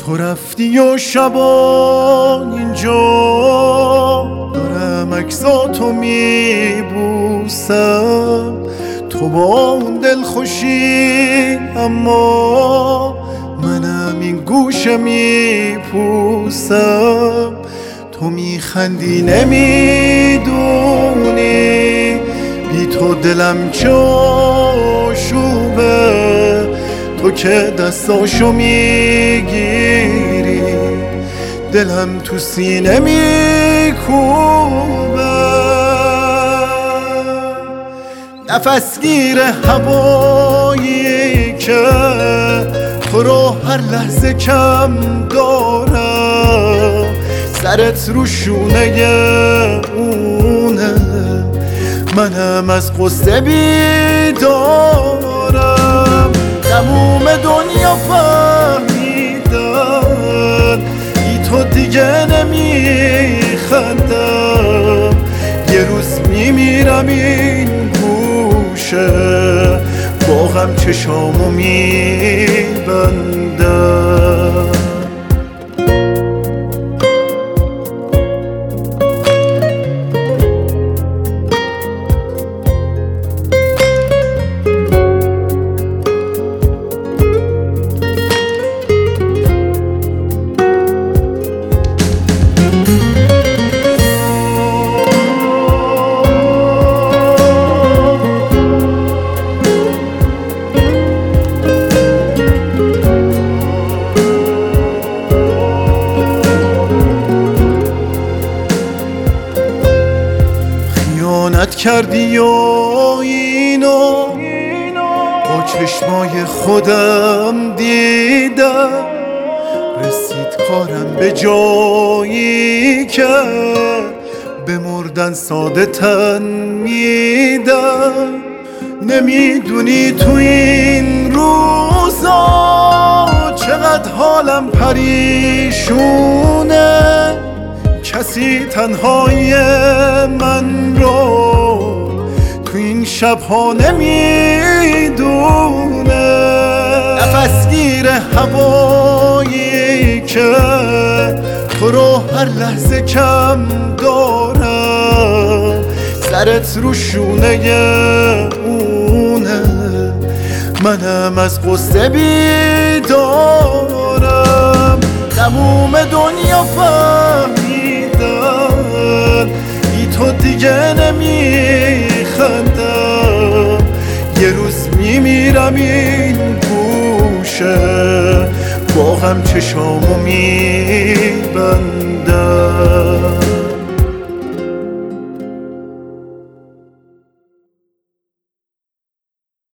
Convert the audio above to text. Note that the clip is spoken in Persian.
تو رفتی و شبان اینجا دارم عکساتو میبوسم، تو با اون دلخوشی اما منم این گوشه میپوسم. تو میخندی نمیدونی بی تو دلم چه آشوبه، تو که دستاشو میگیری دلم تو سینه میکوبه. نفسگیر هوایی که تو رو هر لحظه کم دارم، سرت رو شونه اونه، منم از قصه بیدارم. تموم دنیا فهمیدن بی تو دیگه نمیخندم، یه روز میمیرم این گوشه با غم چشامو میبندم. خیانت کردی و اینو با چشمای خودم دیدم، رسید کارم به جایی که به مردن ساده تن میدم. نمیدونی تو این روزا چقدر حالم پریشونه، کسی تنهای من رو تو این شبها نمیدونه. نفسگیر هوایی که تو رو هر لحظه کم دارم، سرت رو شونه اونه، منم از قصه بیدارم. تموم دنیا فهمیدن بی تو دیگه نمیخندم، یه روز میمیرم این گوشه با غم چشامو میبندم.